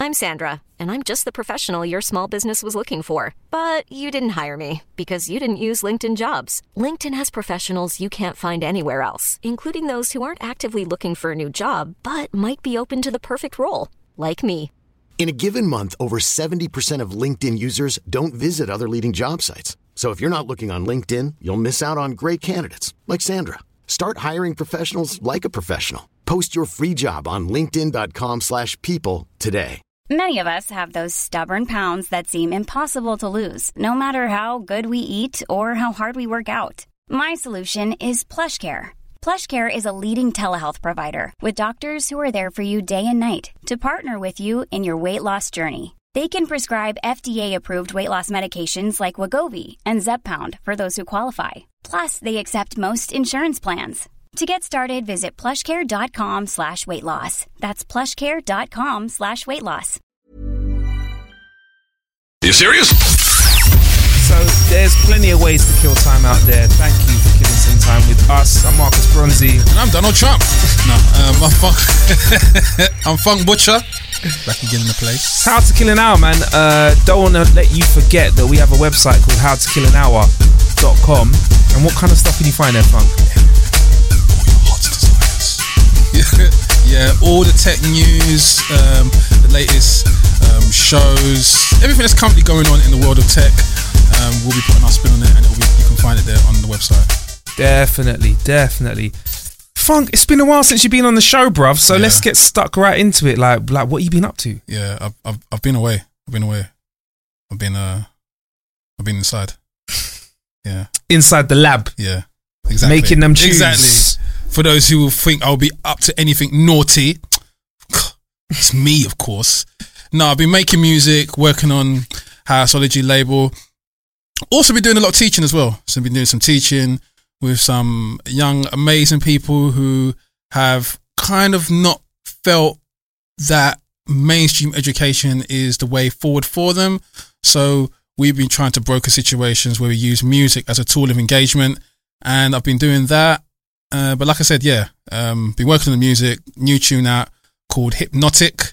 I'm Sandra, and I'm just the professional your small business was looking for. But you didn't hire me because you didn't use LinkedIn Jobs. LinkedIn has professionals you can't find anywhere else, including those who aren't actively looking for a new job, but might be open to the perfect role, like me. In a given month, over 70% of LinkedIn users don't visit other leading job sites. So if you're not looking on LinkedIn, you'll miss out on great candidates like Sandra. Start hiring professionals like a professional. Post your free job on linkedin.com/people today. Many of us have those stubborn pounds that seem impossible to lose, no matter how good we eat or how hard we work out. My solution is PlushCare. PlushCare is a leading telehealth provider with doctors who are there for you day and night to partner with you in your weight loss journey. They can prescribe FDA-approved weight loss medications like Wegovy and Zepbound for those who qualify. Plus, they accept most insurance plans. To get started, visit plushcare.com/weightloss. That's plushcare.com/weightloss. Are you serious? So there's plenty of ways to kill time out there. Thank you for killing some time with us. I'm Marcus Bronzy. And I'm Donald Trump. I'm Funk Butcher. Back again in the place. How to Kill an Hour, man. Don't want to let you forget that we have a website called howtokillanhour.com. And what kind of stuff can you find there, Funk? Yeah, all the tech news, the latest shows, everything that's currently going on in the world of tech, we'll be putting our spin on it, and you can find it there on the website. Definitely. Funk, it's been a while since you've been on the show, bruv. So let's get stuck right into it. Like what you been up to? Yeah, I've been away. I've been inside. Yeah, inside the lab. Yeah, exactly. Making them tunes. Exactly. For those who will think I'll be up to anything naughty, it's me, of course. No, I've been making music, working on Houseology label. Also been doing a lot of teaching as well. So I've been doing some teaching with some young, amazing people who have kind of not felt that mainstream education is the way forward for them. So we've been trying to broker situations where we use music as a tool of engagement. And I've been doing that. But like I said, been working on the music, new tune out called Hypnotic.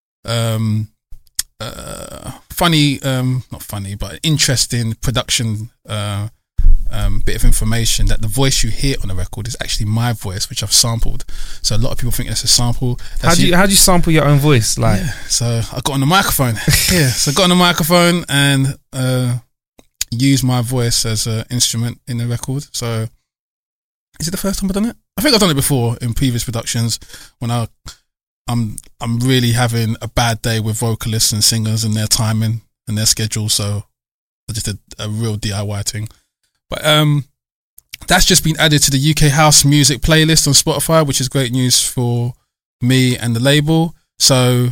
Funny, not funny, but interesting production bit of information that the voice you hear on the record is actually my voice, which I've sampled. So a lot of people think that's a sample. How do you sample your own voice? Like, so I got on the microphone. So I got on the microphone and used my voice as an instrument in the record. So. Is it the first time I've done it? I think I've done it before in previous productions when I'm really having a bad day with vocalists and singers and their timing and their schedule. So I just did a real DIY thing. But that's just been added to the UK House Music playlist on Spotify, which is great news for me and the label. So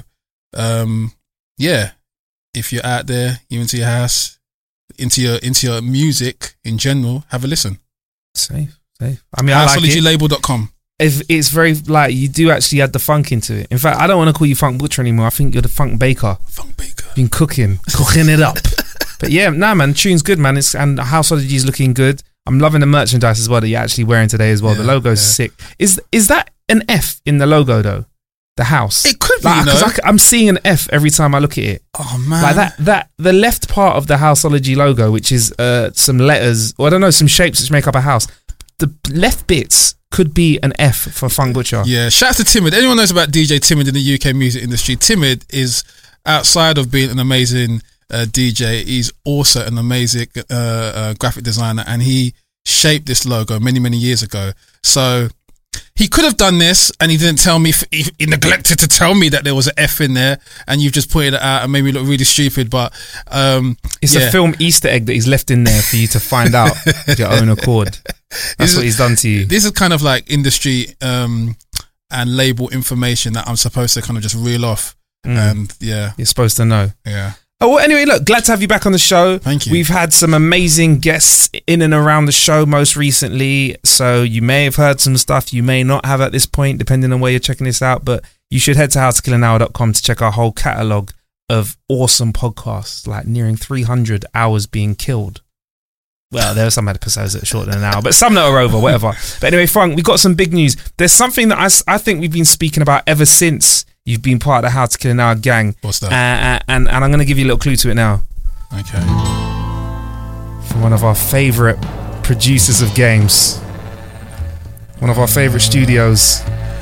if you're out there, you're into your house, into your music in general, have a listen. Safe. I mean, HouseologyLabel.com. It's very, like, you do actually add the funk into it. In fact, I don't want to call you Funk Butcher anymore. I think you're the Funk Baker. Been cooking it up. But yeah, man, tune's good, man. And Houseology's looking good. I'm loving the merchandise as well that you're actually wearing today as well. The logo's sick. Is that an F in the logo though? The house. It could be, because I'm seeing an F every time I look at it. Oh man, like that the left part of the Houseology logo, which is some letters, or I don't know, some shapes which make up a house. The left bits could be an F for Funk Butcher. Yeah, shout out to Timid. Anyone knows about DJ Timid in the UK music industry? Timid is, outside of being an amazing DJ, he's also an amazing graphic designer, and he shaped this logo many years ago. So he could have done this, and he didn't tell me. He neglected to tell me that there was an F in there, and you've just pointed it out and made me look really stupid. But it's a film Easter egg that he's left in there for you to find out of your own accord. That's what he's done to you. This is kind of like industry and label information that I'm supposed to kind of just reel off. And you're supposed to know. Yeah. Oh, well, anyway, look, glad to have you back on the show. Thank you. We've had some amazing guests in and around the show most recently, so you may have heard some stuff you may not have at this point, depending on where you're checking this out, but you should head to howtokillanhour.com to check our whole catalogue of awesome podcasts, like nearing 300 hours being killed. Well, there are some episodes that are shorter than an hour, but some that are over, whatever. But anyway, Funk, we've got some big news. There's something that I think we've been speaking about ever since You've been part of the How to Kill an Hour gang. What's that? And I'm going to give you a little clue to it now. Okay. From one of our favourite producers of games. One of our favourite studios.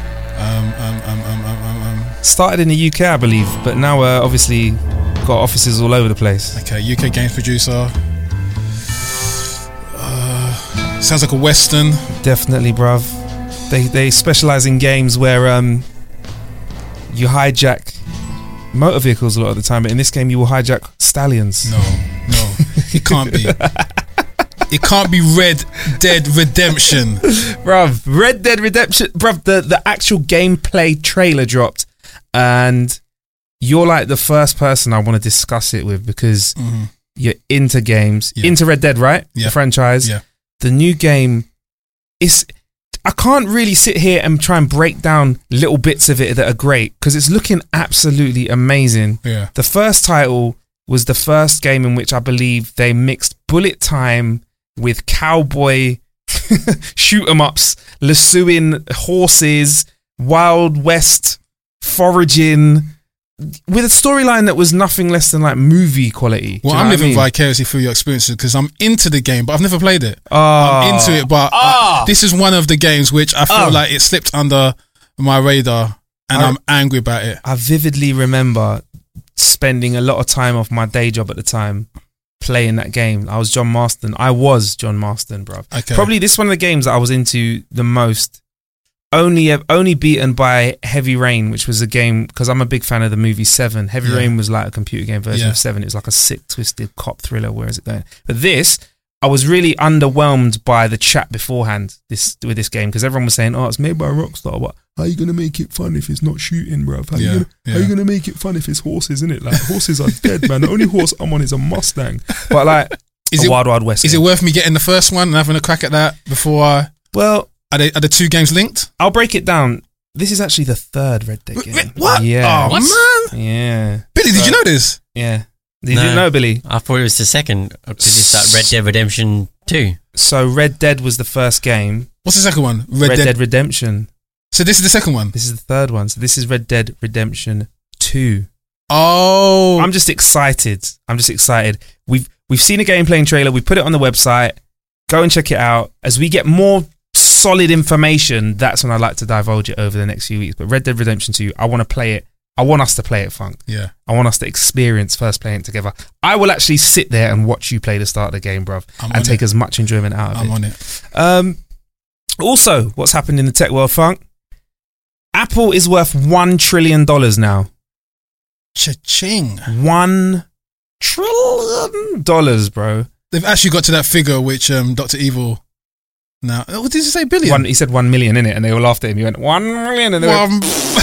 Started in the UK, I believe, but now obviously got offices all over the place. Okay, UK games producer. Sounds like a Western. Definitely, bruv. They specialise in games where you hijack motor vehicles a lot of the time, but in this game you will hijack stallions. No, it can't be. It can't be Red Dead Redemption. Bruv, Red Dead Redemption. Bruv, the actual gameplay trailer dropped, and you're like the first person I want to discuss it with because you're into games. Yeah. Into Red Dead, right? Yeah. The franchise. Yeah. The new game is... I can't really sit here and try and break down little bits of it that are great because it's looking absolutely amazing. Yeah. The first title was the first game in which I believe they mixed bullet time with cowboy shoot 'em ups, lassoing horses, Wild West foraging, with a storyline that was nothing less than like movie quality. Well, I'm living vicariously through your experiences because I'm into the game, but I've never played it. Oh. I'm into it, but this is one of the games which I feel like it slipped under my radar, and I'm angry about it. I vividly remember spending a lot of time off my day job at the time playing that game. I was John Marston, bruv. Okay. Probably this is one of the games that I was into the most. Only beaten by Heavy Rain, which was a game, because I'm a big fan of the movie Seven. Heavy Rain was like a computer game version of Seven. It was like a sick, twisted cop thriller. Where is it going? But this, I was really underwhelmed by the chat beforehand with this game, because everyone was saying, "Oh, it's made by Rockstar. But how are you gonna make it fun if it's not shooting, bruv? How are you gonna make it fun if it's horses, innit? Like horses are dead, man. The only horse I'm on is a Mustang." But like, Wild Wild West. Is it worth me getting the first one and having a crack at that before I? Well. Are the two games linked? I'll break it down. This is actually the third Red Dead game. What? Yeah. Oh, man. Yeah. Billy, did you know this? Yeah. You didn't know, Billy? I thought it was the second, because it's like Red Dead Redemption 2. So Red Dead was the first game. What's the second one? Red Dead Redemption. So this is the second one? This is the third one. So this is Red Dead Redemption 2. Oh. I'm just excited. We've seen a gameplay trailer. We put it on the website. Go and check it out. As we get more solid information, that's when I'd like to divulge it over the next few weeks. But Red Dead Redemption 2, I want to play it. I want us to play it, Funk. Yeah. I want us to experience first playing it together. I will actually sit there and watch you play the start of the game, bruv, and take as much enjoyment out of it. I'm on it. Also, what's happened in the tech world, Funk? Apple is worth $1 trillion now. Cha-ching. $1 trillion, bro. They've actually got to that figure which Dr. Evil... Now, what did you say? Billion? He said 1 million in it, and they all laughed at him. He went 1 million, and they went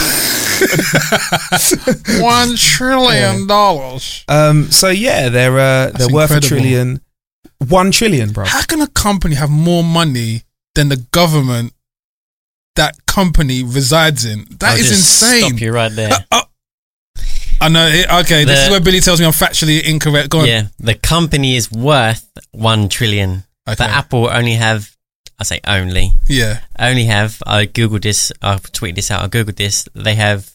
$1 trillion. So yeah, they're worth incredible. $1 trillion. 1 trillion, bro. How can a company have more money than the government that company resides in? That is insane. Stop you right there. I know. Okay, this is where Billy tells me I'm factually incorrect. Go on. Yeah, the company is worth 1 trillion. Okay. But Apple only have, I say only. Yeah. Only have, I googled this, I've tweeted this out, I googled this, they have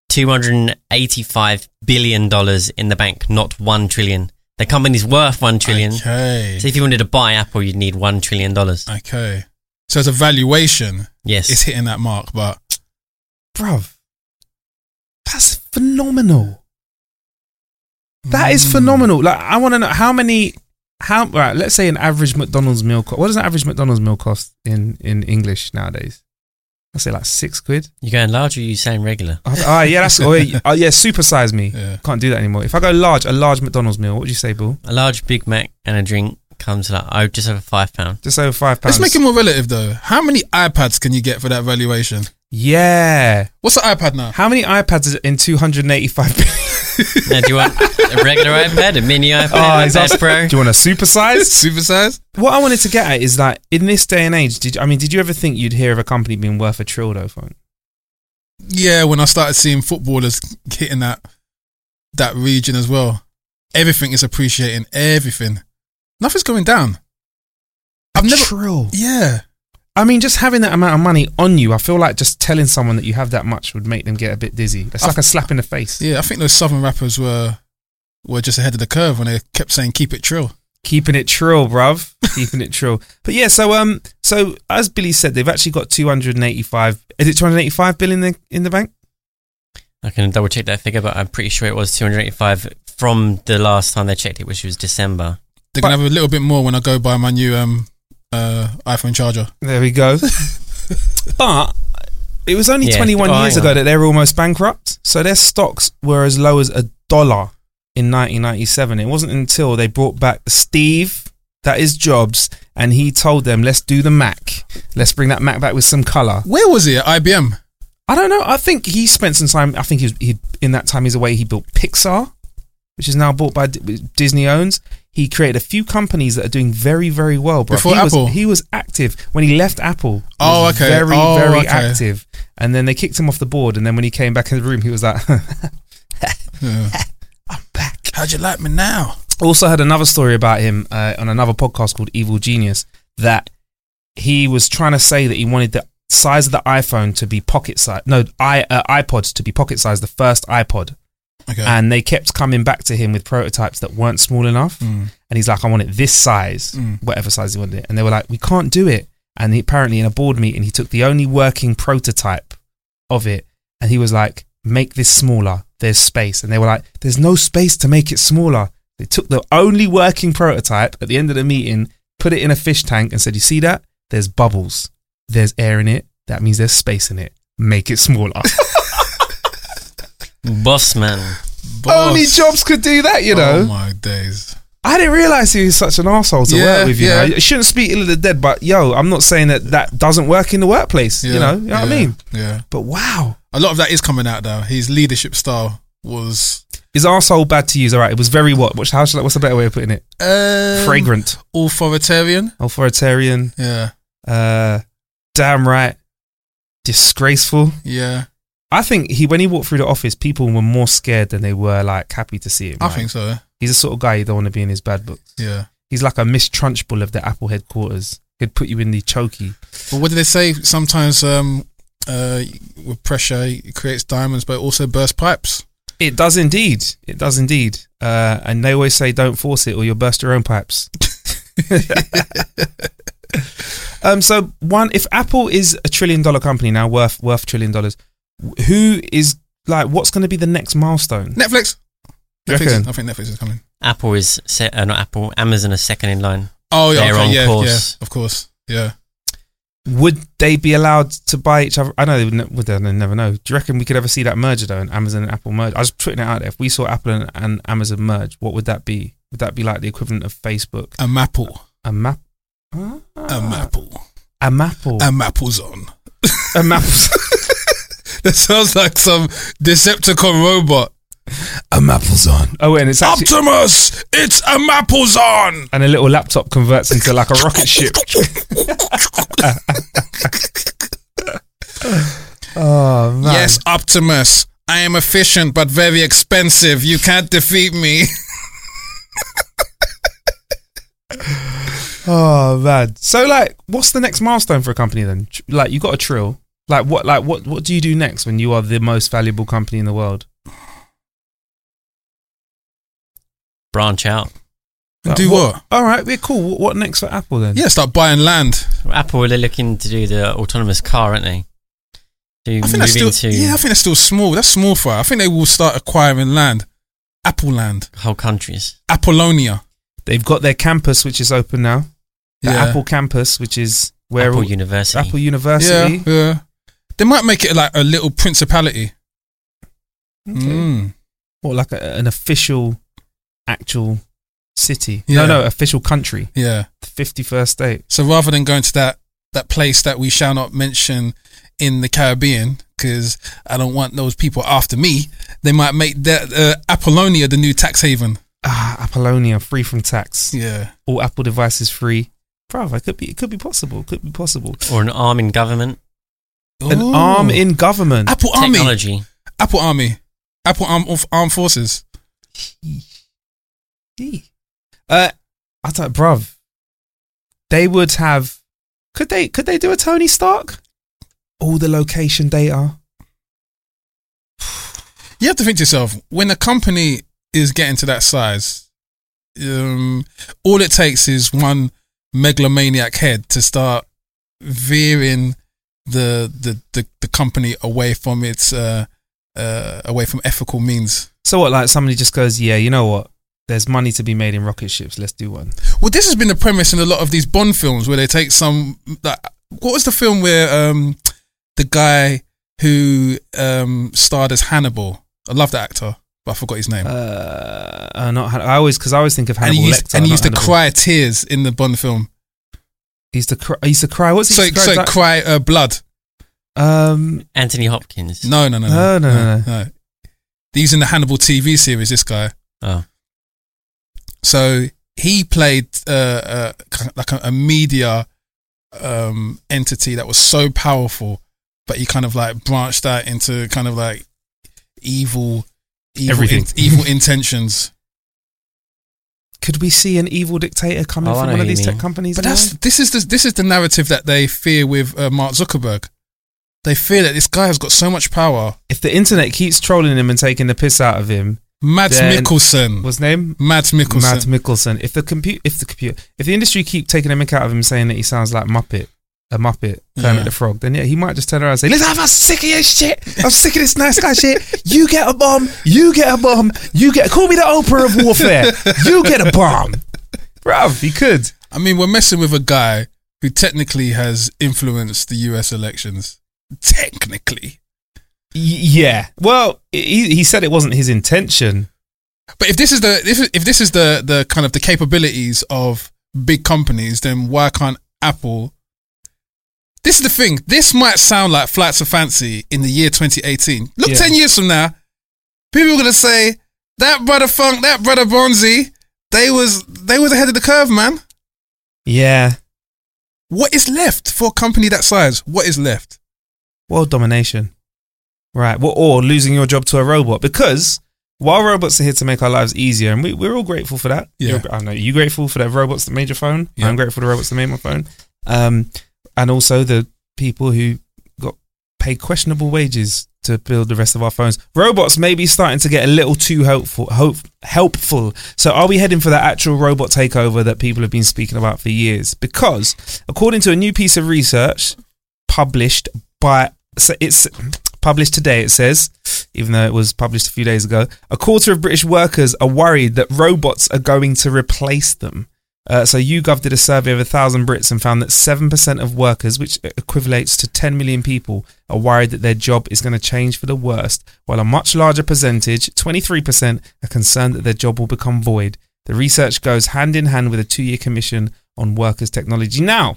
$285 billion in the bank, not 1 trillion. The company's worth 1 trillion. Okay. So if you wanted to buy Apple, you'd need $1 trillion. Okay. So as a valuation, Yes. it's hitting that mark, but... Bruv, that's phenomenal. That is phenomenal. Like, I want to know right, let's say an average McDonald's meal what does an average McDonald's meal cost in English nowadays? I'd say like £6. You going large or you saying regular? Yeah, that's supersize me. Yeah. Can't do that anymore. If I go large, a large McDonald's meal, what would you say, Bill? A large Big Mac and a drink comes like, just over £5. Just over £5. Let's make it more relative though. How many iPads can you get for that valuation? Yeah. What's the iPad now? How many iPads in 285 billion? Now, do you want a regular iPad, a mini iPad, iPad Pro? Do you want a supersize? Supersize? What I wanted to get at is like, in this day and age, did you ever think you'd hear of a company being worth $1 trillion though, Funk? Yeah, when I started seeing footballers hitting that region as well. Everything is appreciating everything. Nothing's going down. Trill. Yeah. I mean, just having that amount of money on you, I feel like just telling someone that you have that much would make them get a bit dizzy. It's like a slap in the face. Yeah, I think those Southern rappers were just ahead of the curve when they kept saying "keep it trill." Keeping it trill, bruv. Keeping it trill. But yeah, so as Billy said, they've actually got 285. Is it 285 billion in the bank? I can double check that figure, but I'm pretty sure it was 285 from the last time they checked it, which was December. They're gonna have a little bit more when I go buy my new iPhone charger. There we go. But it was only 21 years ago that they were almost bankrupt. So their stocks were as low as $1 in 1997. It wasn't until they brought back Steve, that is Jobs, and he told them, let's do the Mac. Let's bring that Mac back with some colour. Where was he at IBM? I don't know. I think he spent some time. I think he in that time he's away. He built Pixar, which is now bought by Disney owns. He created a few companies that are doing very, very well. Bro. Before Apple? He was active when he left Apple. Oh, okay. Very active. And then they kicked him off the board. And then when he came back in the room, he was like, I'm back. How'd you like me now? Also had another story about him on another podcast called Evil Genius, that he was trying to say that he wanted the size of the iPhone to be pocket size. No, iPod to be pocket size, the first iPod. Okay. And they kept coming back to him with prototypes that weren't small enough. And he's like, I want it this size, whatever size he wanted it. And they were like, we can't do it. And apparently in a board meeting, he took the only working prototype of it. And he was like, make this smaller. There's space. And they were like, there's no space to make it smaller. They took the only working prototype at the end of the meeting, put it in a fish tank and said, you see that? There's bubbles. There's air in it. That means there's space in it. Make it smaller. Boss man. Only Jobs could do that, you know. Oh my days. I didn't realise he was such an arsehole to work with, you know. You shouldn't speak ill of the dead, but yo, I'm not saying that doesn't work in the workplace, you know what I mean? Yeah. But wow. A lot of that is coming out though. His leadership style was... Is arsehole bad to use? All right, it was very what's the better way of putting it? Fragrant. Authoritarian. Yeah. Damn right. Disgraceful. Yeah. I think when he walked through the office, people were more scared than they were like happy to see him. I think so. He's the sort of guy you don't want to be in his bad books. Yeah. He's like a Miss Trunchbull of the Apple headquarters. He'd put you in the chokey. But what do they say? Sometimes with pressure, it creates diamonds, but it also bursts pipes. It does indeed. It does indeed. And they always say, don't force it or you'll burst your own pipes. So if Apple is $1 trillion company now, worth $1 trillion, who is like, what's going to be the next milestone? Netflix. I think Netflix is coming. Apple is not Apple. Amazon is second in line. Oh yeah, they're on course. Yeah, of course, yeah. Would they be allowed to buy each other? I know they would. They never know. Do you reckon we could ever see that merger though? An Amazon and Apple merge. I was putting it out there. If we saw Apple and Amazon merge, what would that be? Would that be like the equivalent of Facebook? A Mapple. A map. A Mapple. A Mapple. A Mapple's on. A Mapple. That sounds like some Decepticon robot. A Mapple's on. Oh, and it's actually Optimus. It's a Mapple's on. And a little laptop converts into like a rocket ship. Oh man. Yes, Optimus. I am efficient but very expensive. You can't defeat me. Oh man. So like, what's the next milestone for a company then? Like, you got a trill. Like what do you do next when you are the most valuable company in the world? Branch out. Do what? All right, we're cool. What next for Apple then? Yeah, start buying land. Apple, they're looking to do the autonomous car, aren't they? I think that's still small. That's small for it. I think they will start acquiring land. Apple land. Whole countries. Apollonia. They've got their campus, which is open now. The Apple campus, which is where Apple University. Apple University. Yeah. They might make it like a little principality. Okay. Or like an official, actual city. Yeah. No, official country. Yeah. The 51st state. So rather than going to that place that we shall not mention in the Caribbean, because I don't want those people after me, they might make that Apollonia the new tax haven. Apollonia, free from tax. Yeah. All Apple devices free. Bruv, it could be possible. Or an arm in government. An arm in government. Apple Army. Technology. Apple Army. Apple Armed Forces. I thought, bruv, they would have Could they do a Tony Stark? All the location data. You have to think to yourself, when a company is getting to that size, all it takes is one megalomaniac head to start veering the company away from its away from ethical means. So what? Like somebody just goes, yeah, you know what? There's money to be made in rocket ships. Let's do one. Well, this has been the premise in a lot of these Bond films where they take some. Like, what was the film where the guy who starred as Hannibal? I love the actor, but I forgot his name. I always think of Hannibal Lecter. And he used to cry tears in the Bond film. He used to cry. What's he? So cry blood. Anthony Hopkins. No. No. He's in the Hannibal TV series. This guy. Oh. So he played like a media entity that was so powerful, but he kind of like branched out into kind of like evil intentions. Could we see an evil dictator coming from one of these tech companies? But this is the narrative that they fear with Mark Zuckerberg. They fear that this guy has got so much power. If the internet keeps trolling him and taking the piss out of him, Mads Mikkelsen. What's his name? Mads Mikkelsen. If the industry keep taking a mick out of him, saying that he sounds like a Muppet, Kermit the Frog, then yeah, he might just turn around and say, "Listen, I'm sick of your shit. I'm sick of this nice guy shit. You get a bomb. Call me the Oprah of warfare. You get a bomb." Bruv, he could. I mean, we're messing with a guy who technically has influenced the US elections. Technically. Yeah. Well, he said it wasn't his intention. But if this is the kind of the capabilities of big companies, then why can't Apple? This is the thing. This might sound like flights of fancy in the year 2018. Look, 10 years from now, people are gonna say that brother Funk, that brother Bonzi, they was ahead of the curve, man. Yeah. What is left for a company that size? What is left? World domination. Right. Well, or losing your job to a robot. Because while robots are here to make our lives easier, and we're all grateful for that. Yeah. I know you're grateful for the robots that made your phone. Yeah. I'm grateful for the robots that made my phone. And also the people who got paid questionable wages to build the rest of our phones. Robots may be starting to get a little too helpful. So are we heading for that actual robot takeover that people have been speaking about for years? Because according to a new piece of research published today, it says, even though it was published a few days ago, a quarter of British workers are worried that robots are going to replace them. So YouGov did a survey of 1,000 Brits and found that 7% of workers, which equivalates to 10 million people, are worried that their job is going to change for the worst, while a much larger percentage, 23%, are concerned that their job will become void. The research goes hand in hand with a 2-year commission on workers' technology. Now,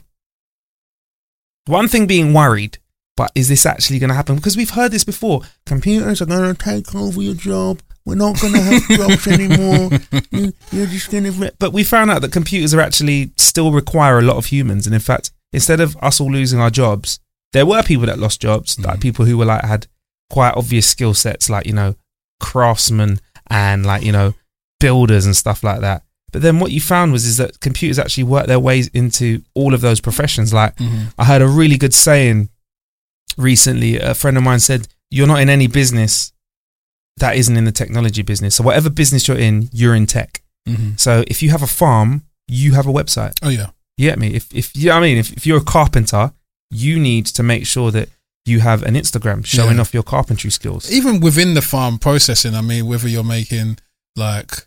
one thing being worried, but is this actually going to happen? Because we've heard this before. Computers are going to take over your job. We're not going to have jobs anymore. You're just going to... But we found out that computers are actually still require a lot of humans. And in fact, instead of us all losing our jobs, there were people that lost jobs, like people who were like had quite obvious skill sets, like, you know, craftsmen and like, you know, builders and stuff like that. But then what you found is that computers actually work their ways into all of those professions. Like I heard a really good saying recently. A friend of mine said, "You're not in any business that isn't in the technology business. So whatever business you're in tech. So if you have a farm, you have a website. Oh yeah. You get me? If you're a carpenter, you need to make sure that you have an Instagram showing off your carpentry skills. Even within the farm processing, I mean, whether you're making like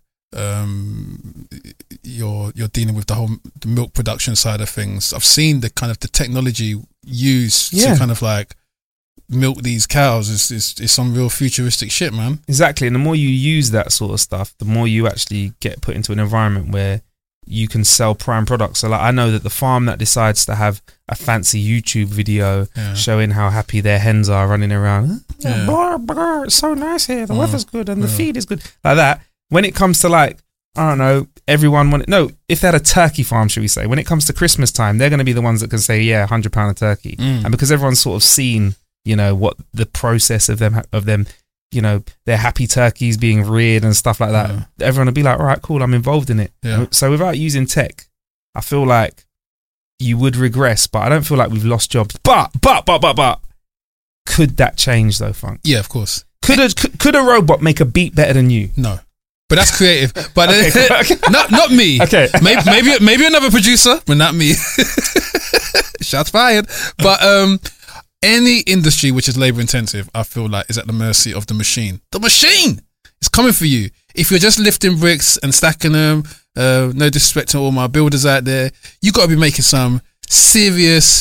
you're dealing with the milk production side of things. I've seen the kind of the technology used to kind of like milk these cows is some real futuristic shit, man. Exactly. And the more you use that sort of stuff, the more you actually get put into an environment where you can sell prime products. So like I know that the farm that decides to have a fancy YouTube video showing how happy their hens are running around, blah, blah, it's so nice here, the weather's good and the feed is good, like that. When it comes to like, I don't know, if they had a turkey farm, should we say, when it comes to Christmas time, they're going to be the ones that can say, yeah, £100 a turkey. And because everyone's sort of seen, you know, what the process of them, you know, their happy turkeys being reared and stuff like that, everyone will be like, all right, cool, I'm involved in it. So without using tech, I feel like you would regress, but I don't feel like we've lost jobs. But could that change though, Funk? Yeah, of course. Could a robot make a beat better than you? No. But that's creative. But Okay. not me. Okay. Maybe another producer, but not me. Shots fired. But any industry which is labor intensive, I feel like is at the mercy of the machine. The machine is coming for you. If you're just lifting bricks and stacking them, no disrespect to all my builders out there, you got to be making some serious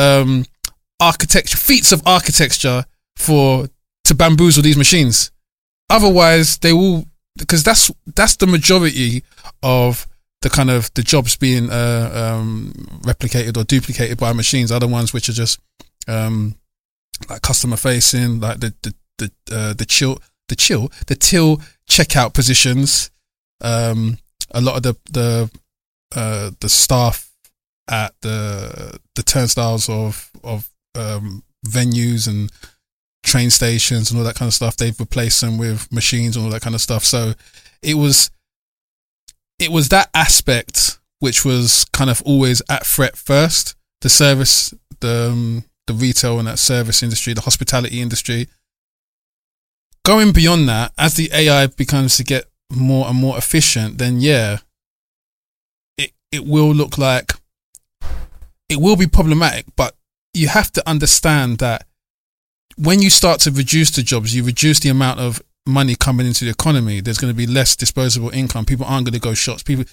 feats of architecture to bamboozle these machines. Otherwise, they will, because that's the majority of the kind of the jobs being replicated or duplicated by machines are the ones which are just like customer facing, like the till checkout positions. A lot of the staff at the turnstiles of venues and train stations and all that kind of stuff, they've replaced them with machines and all that kind of stuff. So it was that aspect which was kind of always at threat first. The service, the retail and that service industry, the hospitality industry. Going beyond that, as the AI becomes to get more and more efficient, then yeah, it will look like it will be problematic. But you have to understand that when you start to reduce the jobs, you reduce the amount of money coming into the economy. There's going to be less disposable income. People aren't going to go shops. You'll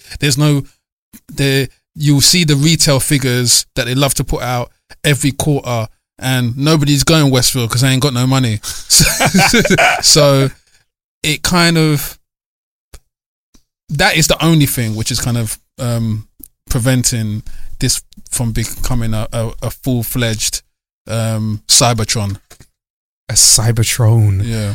see the retail figures that they love to put out every quarter, and nobody's going Westfield because they ain't got no money. So it kind of, that is the only thing which is kind of preventing this from becoming a full-fledged Cybertron. A Cybertron. Yeah.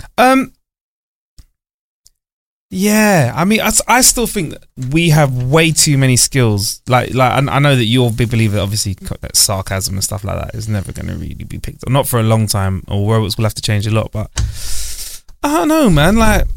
Yeah, I mean, I still think that we have way too many skills. Like I know that you're a big believer, obviously, that sarcasm and stuff like that is never going to really be picked up. Not for a long time, or robots will have to change a lot, but I don't know, man. Like,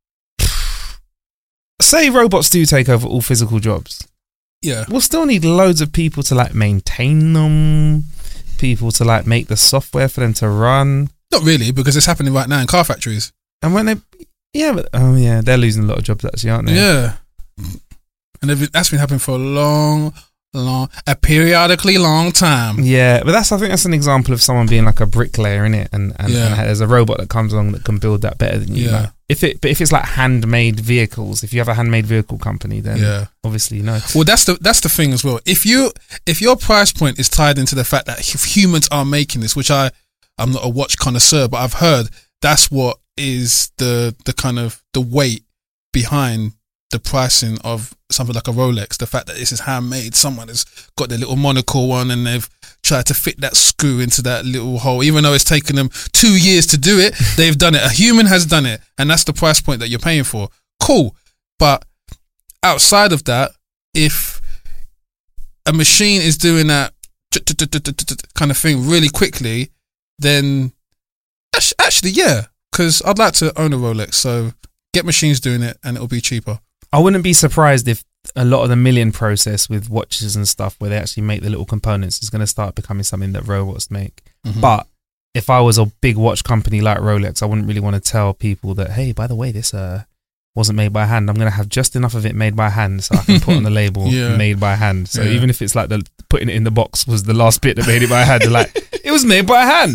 say robots do take over all physical jobs. Yeah. We'll still need loads of people to, like, maintain them, people to, like, make the software for them to run. Not really, because it's happening right now in car factories. And when they... Yeah, but they're losing a lot of jobs actually, aren't they? Yeah, and that's been happening for a periodically long time. Yeah, but I think that's an example of someone being like a bricklayer, innit? And there's a robot that comes along that can build that better than you. Yeah. Like, if it's like handmade vehicles, if you have a handmade vehicle company, then obviously no. Well, that's the thing as well. If your price point is tied into the fact that humans are making this, which I'm not a watch connoisseur, but I've heard that's what is the kind of the weight behind the pricing of something like a Rolex. The fact that this is handmade, someone has got their little monocle on and they've tried to fit that screw into that little hole, even though it's taken them 2 years to do it. They've done it. A human has done it, and that's the price point that you're paying for. Cool. But outside of that, if a machine is doing that kind of thing really quickly, then actually, yeah, because I'd like to own a Rolex, so get machines doing it and it'll be cheaper. I wouldn't be surprised if a lot of the milling process with watches and stuff where they actually make the little components is going to start becoming something that robots make. Mm-hmm. But if I was a big watch company like Rolex, I wouldn't really want to tell people that, hey, by the way, this wasn't made by hand. I'm going to have just enough of it made by hand so I can put on the label made by hand. So even if it's like the putting it in the box was the last bit that made it by hand, they're like, it was made by hand.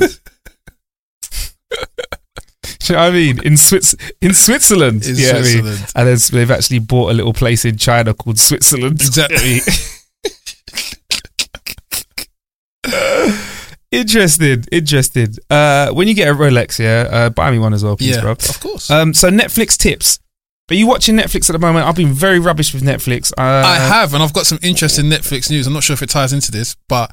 Do you know what I mean? In Switzerland. In Switzerland. And then they've actually bought a little place in China called Switzerland. Exactly. Interested. When you get a Rolex, buy me one as well, please, bro. Of course. So Netflix tips. Are you watching Netflix at the moment? I've been very rubbish with Netflix. I have, and I've got some interesting Netflix news. I'm not sure if it ties into this, but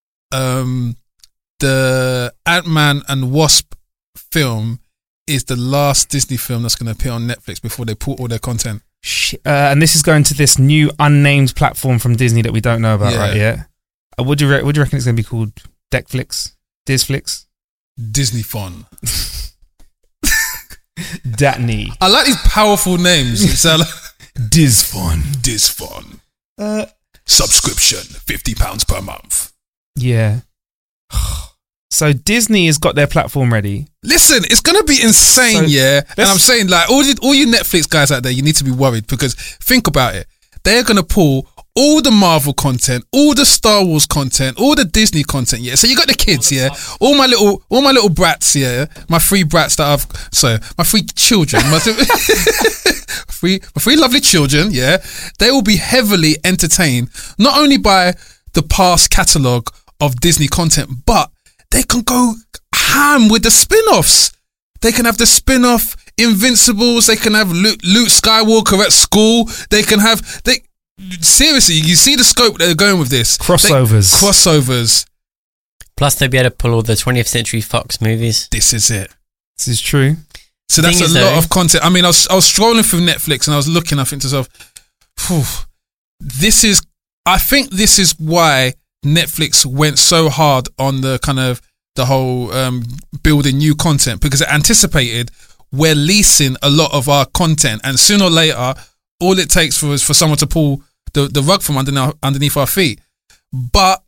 the Ant-Man and Wasp film is the last Disney film that's going to appear on Netflix before they pull all their content. And this is going to this new unnamed platform from Disney that we don't know about, right? Yeah. What do you reckon it's going to be called? Deckflix? Disflix? Disney Fun. Datney. I like these powerful names. Disfun. Disfun. subscription, £50 per month. Yeah. So Disney has got their platform ready. Listen, it's gonna be insane, yeah. And I'm saying, like, all you Netflix guys out there, you need to be worried, because think about it. They're gonna pull all the Marvel content, all the Star Wars content, all the Disney content, yeah. So you got the kids, yeah. All my little brats, yeah. My 3 brats my 3 children, my 3 lovely children, yeah. They will be heavily entertained, not only by the past catalogue of Disney content, but they can go ham with the spin-offs. They can have the spin-off Invincibles. They can have Luke Skywalker at school. They can have... Seriously, you see the scope they're going with this. Crossovers. Plus, they'll be able to pull all the 20th Century Fox movies. This is it. This is true. So that's a lot of content. I mean, I was scrolling through Netflix and I was looking, I think to myself, I think this is why Netflix went so hard on the kind of the whole building new content, because it anticipated we're leasing a lot of our content, and sooner or later, all it takes for someone to pull the rug from underneath our feet. But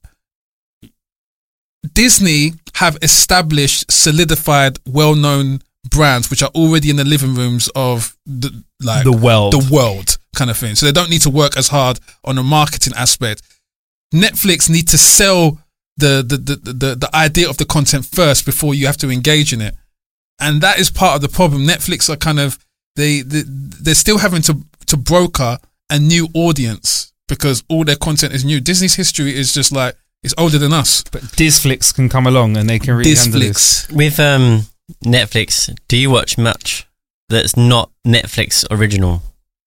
Disney have established, solidified, well-known brands which are already in the living rooms of the world kind of thing. So they don't need to work as hard on the marketing aspect. Netflix need to sell the idea of the content first before you have to engage in it, and that is part of the problem. Netflix are kind of they're still having to broker a new audience because all their content is new. Disney's history is just like, it's older than us. But Disflix can come along and they can really handle this. With Netflix, do you watch much that's not Netflix original?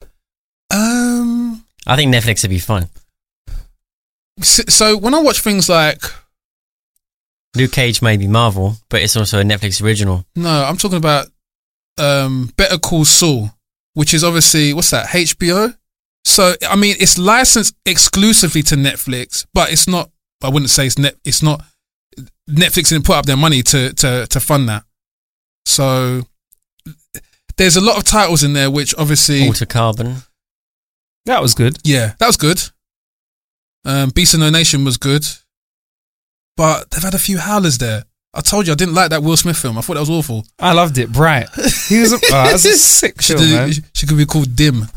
I think Netflix would be fine. So when I watch things like Luke Cage, maybe Marvel, but it's also a Netflix original. No, I'm talking about Better Call Saul, which is obviously, what's that, HBO? So I mean, it's licensed exclusively to Netflix, but it's not. I wouldn't say it's not. Netflix didn't put up their money to fund that. So there's a lot of titles in there which obviously Altered Carbon. That was good. Yeah, that was good. Beast of No Nation was good, but they've had a few howlers there. I told you I didn't like that Will Smith film. I thought that was awful. I loved it. Bright. He was that's a sick film, man. She could be called Dim.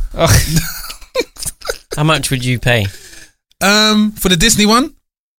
How much would you pay? For the Disney one?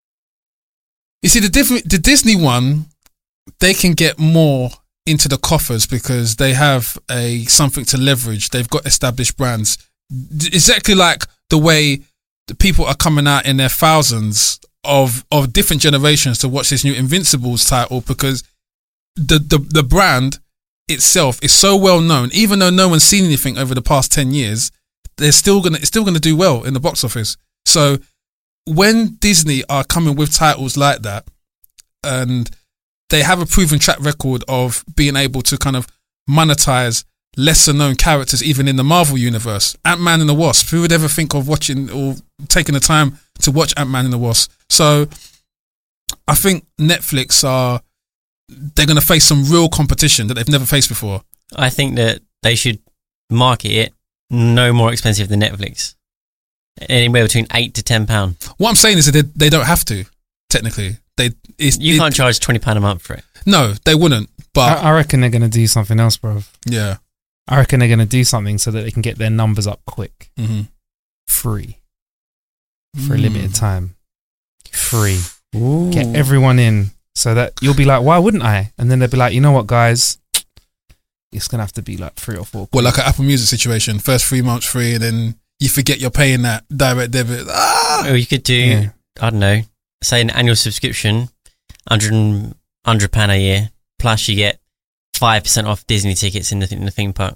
You see, the Disney one, they can get more into the coffers because they have something to leverage. They've got established brands. Exactly like the way the people are coming out in their thousands of different generations to watch this new Invincibles title, because the brand itself is so well known. Even though no one's seen anything over the past 10 years, it's still gonna do well in the box office. So when Disney are coming with titles like that, and they have a proven track record of being able to kind of monetize lesser known characters even in the Marvel universe. Ant-Man and the Wasp. Who would ever think of watching or taking the time to watch Ant-Man and the Wasp? So I think Netflix they're going to face some real competition that they've never faced before. I think that they should market it no more expensive than Netflix. Anywhere between £8 to £10. What I'm saying is that they don't have to, technically. You can't charge £20 a month for it. No, they wouldn't. But I reckon they're going to do something else, bro. Yeah. I reckon they're going to do something so that they can get their numbers up quick. Mm-hmm. Free. For a limited time. Free. Ooh. Get everyone in so that you'll be like, why wouldn't I? And then they'll be like, you know what, guys? It's going to have to be like 3 or 4. Well, like an Apple Music situation. First 3 months free, and then you forget you're paying that direct debit. Or you could do, I don't know, say an annual subscription, £100 a year, plus you get 5% off Disney tickets in the theme park.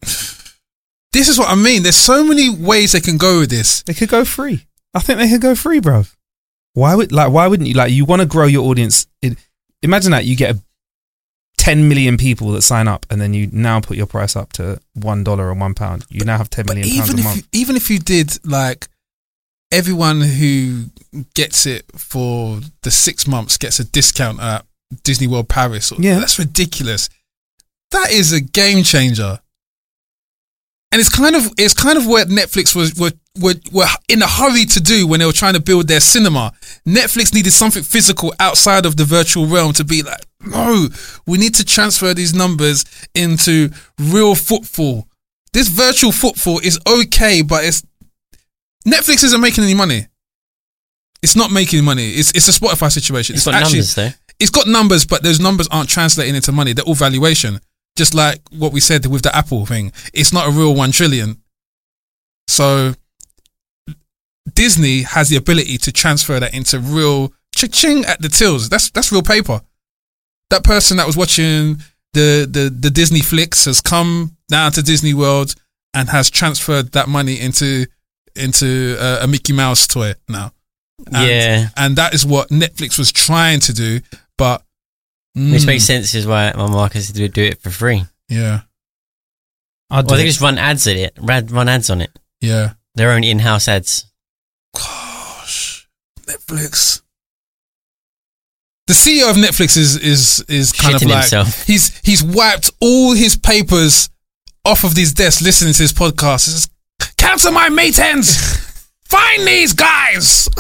This is what I mean. There's so many ways they can go with this. They could go free. I think they could go free, bro. Why wouldn't you? Like, you want to grow your audience. Imagine that you get 10 million people that sign up, and then you now put your price up to $1 or £1. You now have 10 million pounds a month. Even if you did, like, everyone who gets it for the 6 months gets a discount at Disney World Paris. Yeah, that's ridiculous. That is a game changer. And it's kind of where Netflix were in a hurry to do when they were trying to build their cinema. Netflix needed something physical outside of the virtual realm to be like, no, we need to transfer these numbers into real footfall. This virtual footfall is okay, but Netflix isn't making any money. It's not making money. It's a Spotify situation. It's got numbers though. It's got numbers, but those numbers aren't translating into money. They're all valuation. Just like what we said with the Apple thing. It's not a real 1 trillion. So Disney has the ability to transfer that into real cha-ching at the tills. That's real paper. That person that was watching the Disney flicks has come down to Disney World and has transferred that money into a Mickey Mouse toy now. And that is what Netflix was trying to do, but which makes sense is why my marketers do it for free. Yeah. They just run ads at it. Run ads on it. Yeah. Their own in-house ads. Gosh. Netflix. The CEO of Netflix is kind of like himself. He's wiped all his papers off of his desk listening to his podcast. He says, cancel my meetings. Find these guys.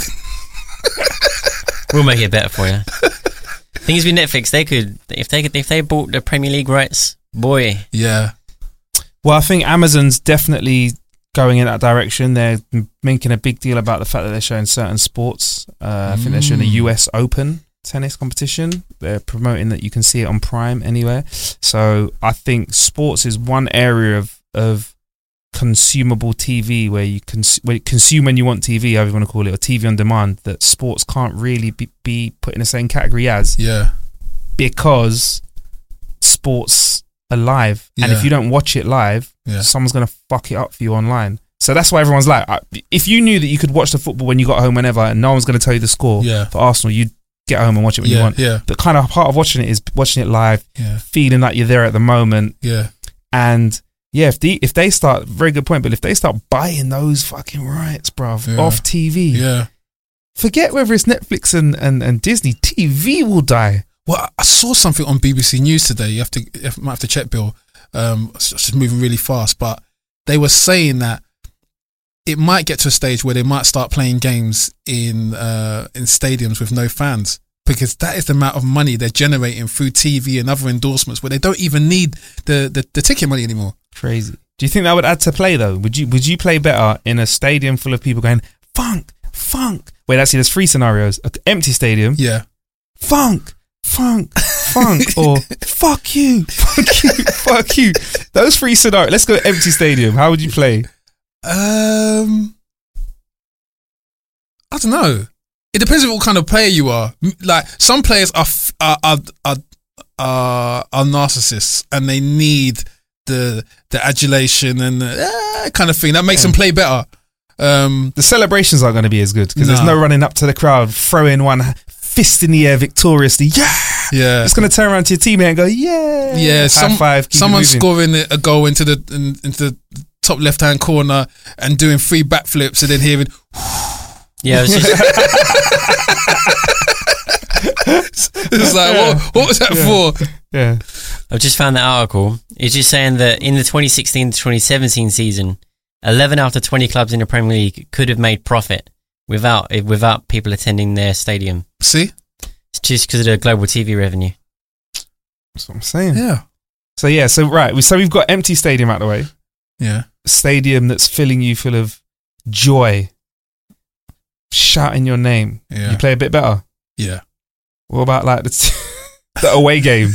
We'll make it better for you. Thing is with Netflix, they could if they bought the Premier League rights, boy. Yeah. Well, I think Amazon's definitely going in that direction. They're making a big deal about the fact that they're showing certain sports. I think they're showing the US Open tennis competition. They're promoting that you can see it on Prime anywhere. So I think sports is one area of consumable TV where you consume when you want TV, however you want to call it, or TV on demand, that sports can't really be put in the same category as. Yeah. Because sports are live. Yeah. And if you don't watch it live, someone's going to fuck it up for you online. So that's why everyone's like, if you knew that you could watch the football when you got home whenever and no one's going to tell you the score for Arsenal, you'd get home and watch it when you want. Yeah. The kind of part of watching it is watching it live, feeling like you're there at the moment. Yeah. And yeah, if they start, very good point, but if they start buying those fucking rights, bruv, off TV, forget whether it's Netflix and Disney, TV will die. Well, I saw something on BBC News today. You might have to check, Bill. It's just moving really fast, but they were saying that it might get to a stage where they might start playing games in stadiums with no fans, because that is the amount of money they're generating through TV and other endorsements where they don't even need the ticket money anymore. Crazy. Do you think that would add to play though? Would you play better in a stadium full of people going funk? Wait, actually, there's 3 scenarios: an empty stadium, funk, or fuck you. Those 3 scenarios. Let's go empty stadium. How would you play? I don't know. It depends on what kind of player you are. Like, some players are narcissists and they need the adulation and the kind of thing that makes them play better. The celebrations aren't going to be as good because there's no running up to the crowd, throwing one fist in the air victoriously. Yeah. It's going to turn around to your teammate and go, high five. Someone scoring a goal into the top left hand corner and doing 3 backflips and then hearing. Yeah, it was just it's like, what was that for? Yeah. I've just found that article. It's just saying that in the 2016-2017 season, 11 out of 20 clubs in the Premier League could have made profit without people attending their stadium. See? It's just because of the global TV revenue. That's what I'm saying. Yeah. So we've got empty stadium out the way. Yeah. Stadium that's filling you full of joy. Shouting your name. Yeah. You play a bit better. Yeah. What about like the away game?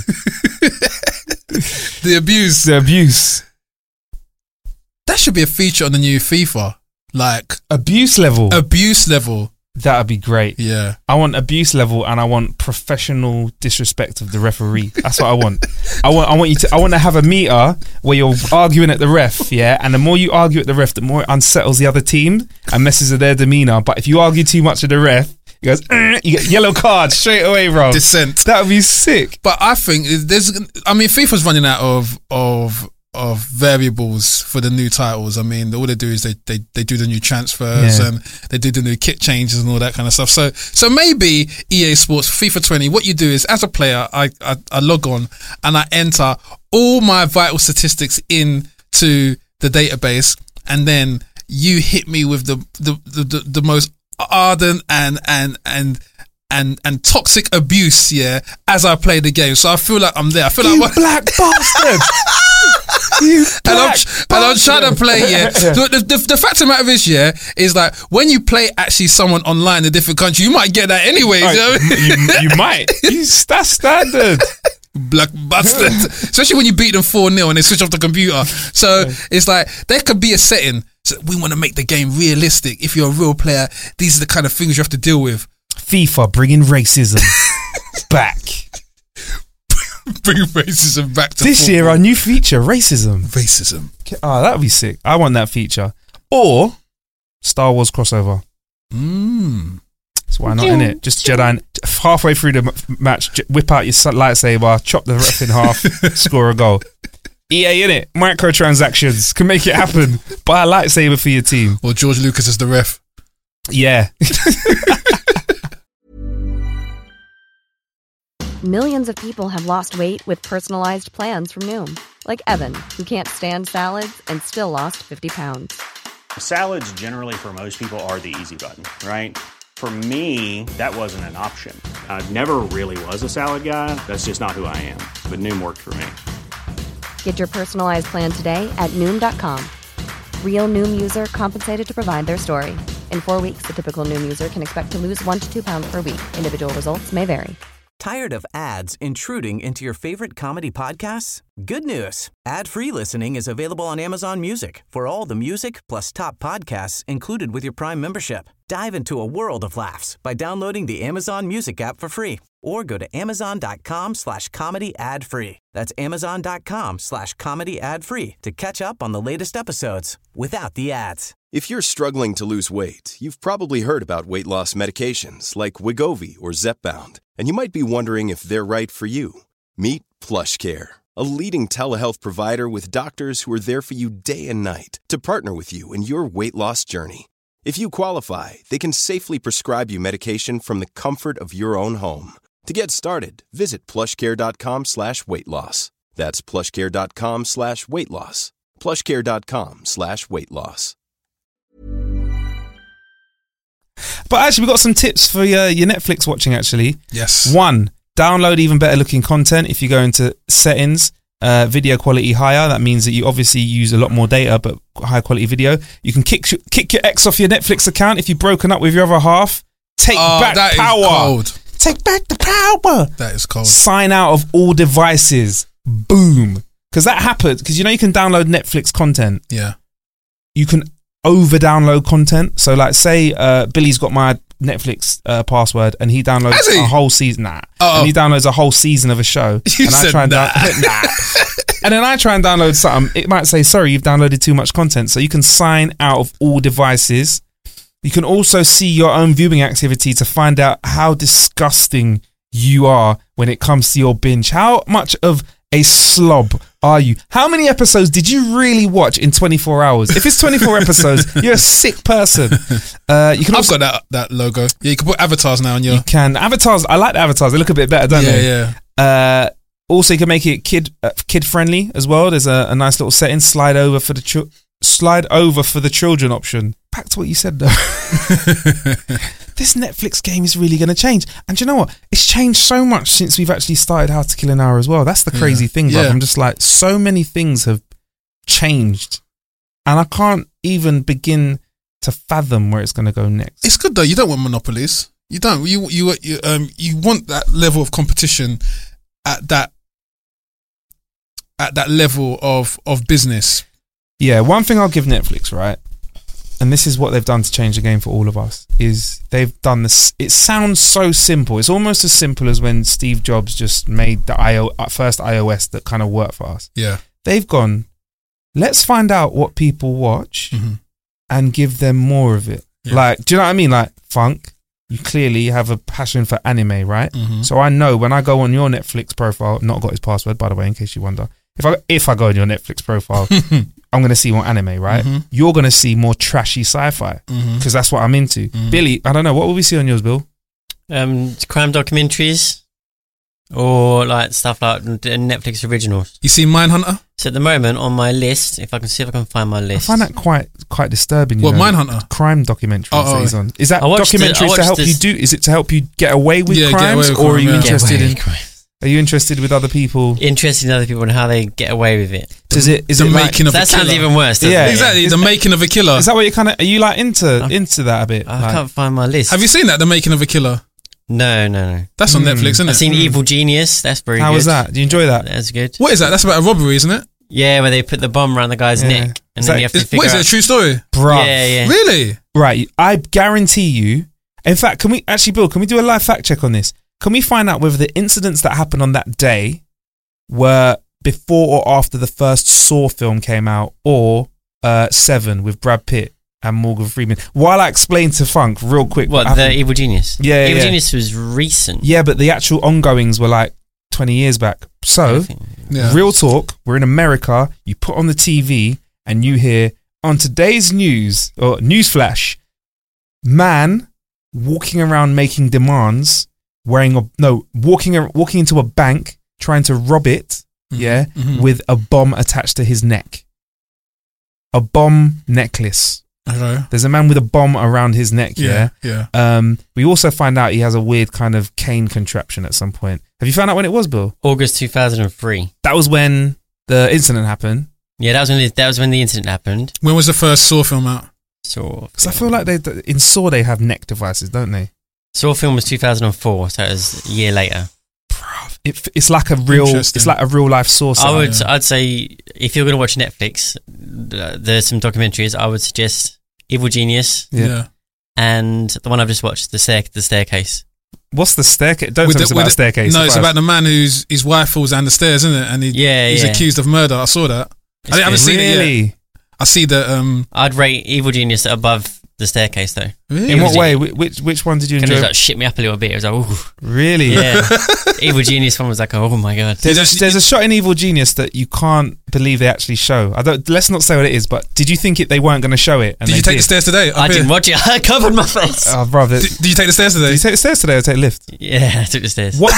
The abuse. That should be a feature on the new FIFA. Like abuse level. That would be great. Yeah. I want abuse level and I want professional disrespect of the referee. That's what I want. I want to have a meter where you're arguing at the ref, and the more you argue at the ref, the more it unsettles the other team and messes with their demeanour. But if you argue too much with the ref, he goes, you get yellow card straight away, bro. Dissent. That would be sick. But I think FIFA's running out of variables for the new titles. I mean, all they do is they do the new transfers and they do the new kit changes and all that kind of stuff. So maybe EA Sports FIFA 20, what you do is, as a player, I log on and I enter all my vital statistics into the database, and then you hit me with the most ardent and toxic abuse, yeah, as I play the game. So I feel like I'm there. I feel like black bastard. I'm trying to play, yeah. The fact of the matter is, yeah, is like when you play actually someone online in a different country, you might get that anyways. Right. You know? you might. That's standard. Black bastard. Especially when you beat them 4-0 and they switch off the computer. So it's like there could be a setting. So we want to make the game realistic. If you're a real player, these are the kind of things you have to deal with. FIFA bringing racism back. Bring racism back to this football. year. Our new feature, racism. Oh, that'd be sick. I want that feature. Or Star Wars crossover. So why not, innit? Just Jedi halfway through the match, whip out your lightsaber, chop the ref in half, score a goal. EA, innit? Microtransactions can make it happen. Buy a lightsaber for your team. Or George Lucas as the ref. Yeah. Millions of people have lost weight with personalized plans from Noom. Like Evan, who can't stand salads and still lost 50 pounds. Salads generally for most people are the easy button, right? For me, that wasn't an option. I never really was a salad guy. That's just not who I am. But Noom worked for me. Get your personalized plan today at Noom.com. Real Noom user compensated to provide their story. In 4 weeks, the typical Noom user can expect to lose 1 to 2 pounds per week. Individual results may vary. Tired of ads intruding into your favorite comedy podcasts? Good news. Ad-free listening is available on Amazon Music for all the music plus top podcasts included with your Prime membership. Dive into a world of laughs by downloading the Amazon Music app for free or go to amazon.com/comedy ad-free. That's amazon.com/comedy ad-free to catch up on the latest episodes without the ads. If you're struggling to lose weight, you've probably heard about weight loss medications like Wegovy or Zepbound, and you might be wondering if they're right for you. Meet PlushCare, a leading telehealth provider with doctors who are there for you day and night to partner with you in your weight loss journey. If you qualify, they can safely prescribe you medication from the comfort of your own home. To get started, visit plushcare.com/weightloss. That's plushcare.com/weightloss. plushcare.com/weightloss. But actually, we got some tips for your Netflix watching, actually. Yes. 1, download even better looking content. If you go into settings, video quality higher, that means that you obviously use a lot more data, but high quality video. You can kick your ex off your Netflix account if you've broken up with your other half. Take back that power. Is cold. Take back the power. That is cold. Sign out of all devices. Boom. Because that happens. Because you know you can download Netflix content. Yeah. You can over-download content. So like say Billy's got my Netflix password and he downloads a whole season. And he downloads a whole season of a show. You and said I try and nah. And then I try and download something. It might say, sorry, you've downloaded too much content. So you can sign out of all devices. You can also see your own viewing activity to find out how disgusting you are when it comes to your binge. How much of a slob are you? How many episodes did you really watch in 24 hours? If it's 24 episodes, you're a sick person. You can also, I've got that logo. Yeah, you can put avatars now on your... You can. Avatars, I like the avatars. They look a bit better, don't they? Yeah. Also, you can make it kid friendly as well. There's a nice little setting. Slide over for the children option. Back to what you said though. This Netflix game is really going to change. And do you know what? It's changed so much since we've actually started How to Kill an Hour as well. That's the crazy thing, bro. I'm just like, so many things have changed. And I can't even begin to fathom where it's going to go next. It's good though. You don't want monopolies. You don't. You want that level of competition at that level of business. Yeah, one thing I'll give Netflix, right? And this is what they've done to change the game for all of us, is they've done this. It sounds so simple. It's almost as simple as when Steve Jobs just made the first iOS that kind of worked for us. Yeah. They've gone, let's find out what people watch and give them more of it. Yeah. Like, do you know what I mean? Like, Funk, you clearly have a passion for anime, right? So I know when I go on your Netflix profile, not got his password, by the way, in case you wonder. If I go on your Netflix profile, I'm going to see more anime, right? You're going to see more trashy sci-fi because that's what I'm into. Billy, I don't know. What will we see on yours, Bill? Crime documentaries. or like stuff like Netflix originals. You seen Mindhunter? So at the moment on my list, if I can find my I list. find that quite disturbing. What, Mindhunter? Crime documentaries that he's on. Is that I watched documentaries to help you do? Is it to help you get away with crimes, or are you interested in? Are you interested with other people? Interested in other people and how they get away with it. Is it the making of a killer? That sounds even worse. Yeah, exactly. The making of a killer. Is that what you're kind of? Are you like into that a bit? I can't find my list. Have you seen that? The making of a killer. No. That's on Netflix, isn't it? I've seen Evil Genius. That's very good. How was that? Do you enjoy that? That's good. What is that? That's about a robbery, isn't it? Yeah, where they put the bomb around the guy's neck. And then you have to figure out. What is it, a true story? Bruh. Yeah. Really? Right. I guarantee you. In fact, can we do a live fact check on this? Can we find out whether the incidents that happened on that day were before or after the first Saw film came out, or 7 with Brad Pitt and Morgan Freeman? While I explain to Funk real quick. What the Evil Genius? Yeah. Evil Genius was recent. Yeah, but the actual ongoings were like 20 years back. So, real talk, we're in America, you put on the TV and you hear, on today's news, or newsflash, man walking around making demands, walking into a bank, trying to rob it, with a bomb attached to his neck. A bomb necklace. Okay. There's a man with a bomb around his neck, Yeah. We also find out he has a weird kind of cane contraption at some point. Have you found out when it was, Bill? August 2003. That was when the incident happened. Yeah, that was when the incident happened. When was the first Saw film out? Because I feel like in Saw they have neck devices, don't they? Saw film was 2004, so it was a year later. It's like a real life Saw. I'd say if you're going to watch Netflix, there's some documentaries. I would suggest Evil Genius. Yeah. And the one I've just watched, the staircase. What's the staircase? Don't tell us about the staircase. No, it's about the man whose his wife falls down the stairs, isn't it? And he's accused of murder. I saw that. I haven't seen it yet. I see that. I'd rate Evil Genius above the staircase, though. Really? In what way? Which one did you enjoy? It was like shit me up a little bit. It was like, ooh. Really? Yeah. Evil Genius one was like, oh my god. There's a shot in Evil Genius that you can't believe they actually show. Let's not say what it is, but did you think they weren't going to show it? And did you take the stairs today? I didn't watch it. I covered my face. Oh, brother. Did you take the stairs today? Did you take the stairs today or take a lift? Yeah, I took the stairs. What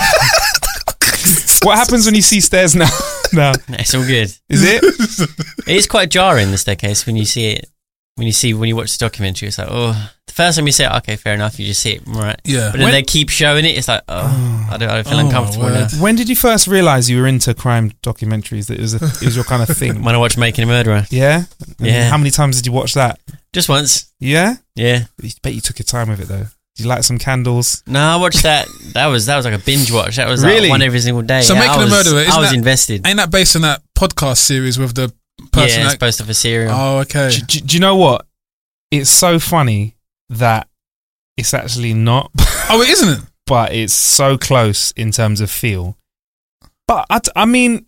happens when you see stairs now? No. It's all good. Is it? It is quite jarring, the staircase, when you see it. When you watch the documentary, it's like, oh, the first time you see it, okay, fair enough, you just see it, right? Yeah. But then they keep showing it, it's like, I don't feel uncomfortable now. When did you first realise you were into crime documentaries, that it was your kind of thing? When I watched Making a Murderer. Yeah? Yeah. How many times did you watch that? Just once. Yeah? Yeah. I bet you took your time with it, though. Did you light some candles? No, I watched that. That was like a binge watch. That was really? Like one every single day. So Making a Murderer, I was invested. Ain't that based on that podcast series with the person? Yeah, it's based off a serial. Oh, okay. Do you know what? It's so funny that it's actually not. Oh, it isn't it? But it's so close in terms of feel. But I mean,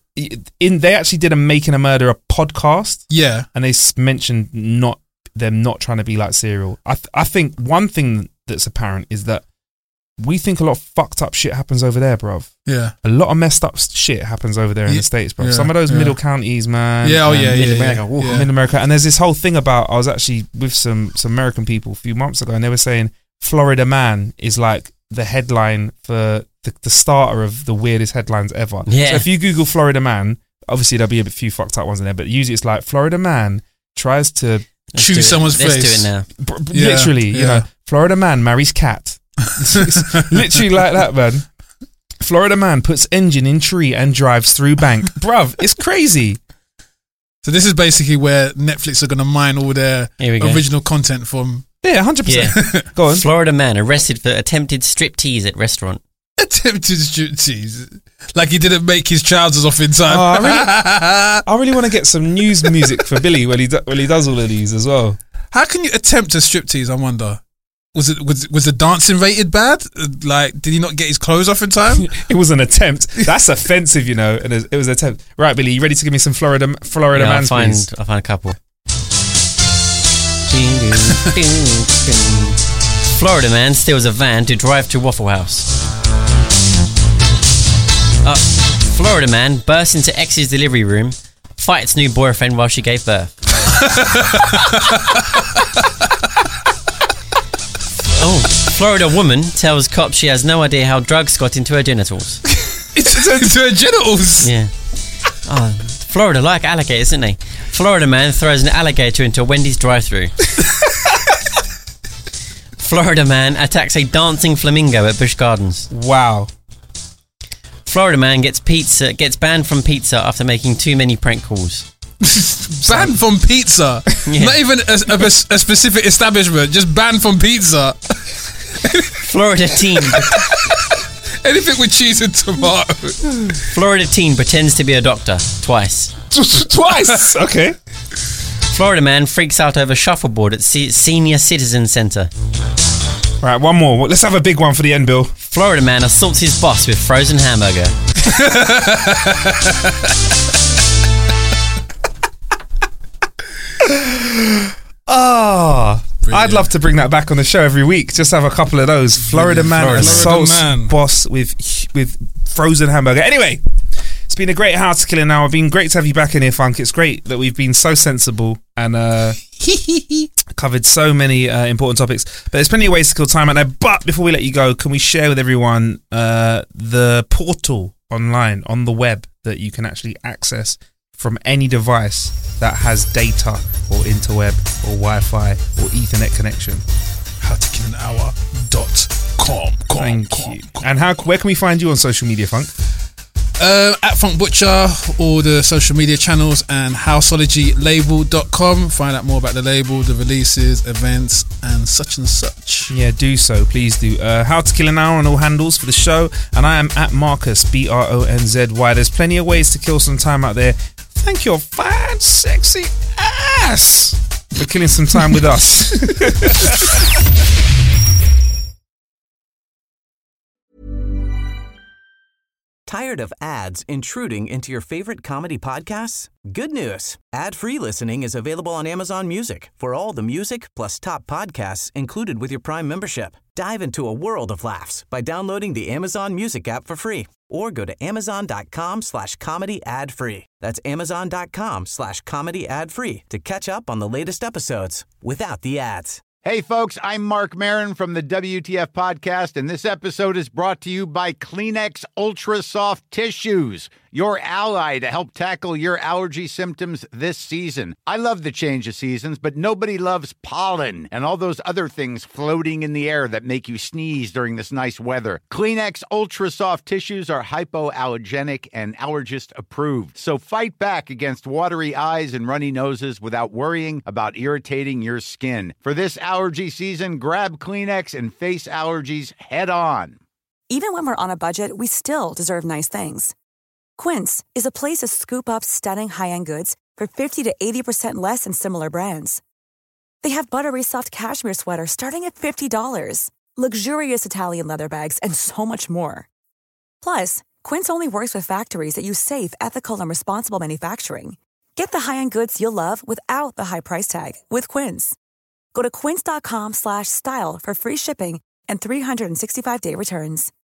they actually did a Making a Murderer podcast. Yeah, and they mentioned them not trying to be like serial. I think one thing that's apparent is that we think a lot of fucked up shit happens over there, bruv. Yeah. A lot of messed up shit happens over there in the States, bruv. Yeah, Some of those middle counties, man. Yeah, Mid-America. And there's this whole thing about, I was actually with some American people a few months ago, and they were saying Florida Man is like the headline for the starter of the weirdest headlines ever. Yeah. So if you Google Florida Man, obviously there'll be a few fucked up ones in there, but usually it's like Florida Man tries to choose someone's face. Let's do it now. Literally, you know, Florida Man marries cat. It's literally like that, man. Florida Man puts engine in tree and drives through bank. Bruv, it's crazy. So this is basically where Netflix are going to mine all their original content from. Yeah, 100%. Yeah. Go on. Florida man arrested for attempted striptease at restaurant. Attempted striptease? Like he didn't make his trousers off in time. I really want to get some news music for Billy when he does all of these as well. How can you attempt a striptease, I wonder? Was the dancing rated bad? Like, did he not get his clothes off in time? It was an attempt. That's offensive, you know. And it was an attempt. Right, Billy, you ready to give me some Florida Mans, please? I'll find a couple. Florida man steals a van to drive to Waffle House. Florida man bursts into ex's delivery room, fights new boyfriend while she gave birth. Florida woman tells cops she has no idea how drugs got into her genitals. Into her genitals? Yeah. Oh, Florida like alligators, isn't they? Florida man throws an alligator into a Wendy's drive-thru. Florida man attacks a dancing flamingo at Busch Gardens. Wow. Florida man gets banned from pizza after making too many prank calls. Banned from pizza? Yeah. Not even a specific establishment, just banned from pizza. Florida teen. Anything with cheese and tomato. Florida teen pretends to be a doctor twice. Twice? Okay. Florida man freaks out over shuffleboard at Senior Citizen Center. Right, one more. Let's have a big one for the end, Bill. Florida man assaults his boss with frozen hamburger. Oh, I'd love to bring that back on the show every week. Just have a couple of those. Florida man assaults boss with frozen hamburger. Anyway, it's been a great How to Kill an Hour. It's been great to have you back in here, Funk. It's great that we've been so sensible and covered so many important topics. But there's plenty of ways to kill time out there. But before we let you go, can we share with everyone the portal online on the web that you can actually access from any device that has data or interweb or Wi-Fi or Ethernet connection? howtokillanhour.com. Thank you. And where can we find you on social media, Funk? At Funk Butcher, all the social media channels, and houseologylabel.com. Find out more about the label, the releases, events, and such. Yeah, do so. Please do. How to Kill an Hour on all handles for the show. And I am at Marcus, BRONZY. There's plenty of ways to kill some time out there. Thank your fine, sexy ass for killing some time with us. Tired of ads intruding into your favorite comedy podcasts? Good news. Ad-free listening is available on Amazon Music for all the music plus top podcasts included with your Prime membership. Dive into a world of laughs by downloading the Amazon Music app for free or go to amazon.com/comedy ad-free. That's amazon.com/comedy ad-free to catch up on the latest episodes without the ads. Hey, folks, I'm Mark Maron from the WTF Podcast, and this episode is brought to you by Kleenex Ultra Soft Tissues, your ally to help tackle your allergy symptoms this season. I love the change of seasons, but nobody loves pollen and all those other things floating in the air that make you sneeze during this nice weather. Kleenex Ultra Soft Tissues are hypoallergenic and allergist approved, so fight back against watery eyes and runny noses without worrying about irritating your skin. For this allergy season, grab Kleenex and face allergies head on. Even when we're on a budget, we still deserve nice things. Quince is a place to scoop up stunning high-end goods for 50 to 80% less than similar brands. They have buttery soft cashmere sweaters starting at $50, luxurious Italian leather bags, and so much more. Plus, Quince only works with factories that use safe, ethical, and responsible manufacturing. Get the high-end goods you'll love without the high price tag with Quince. Go to quince.com/style for free shipping and 365-day returns.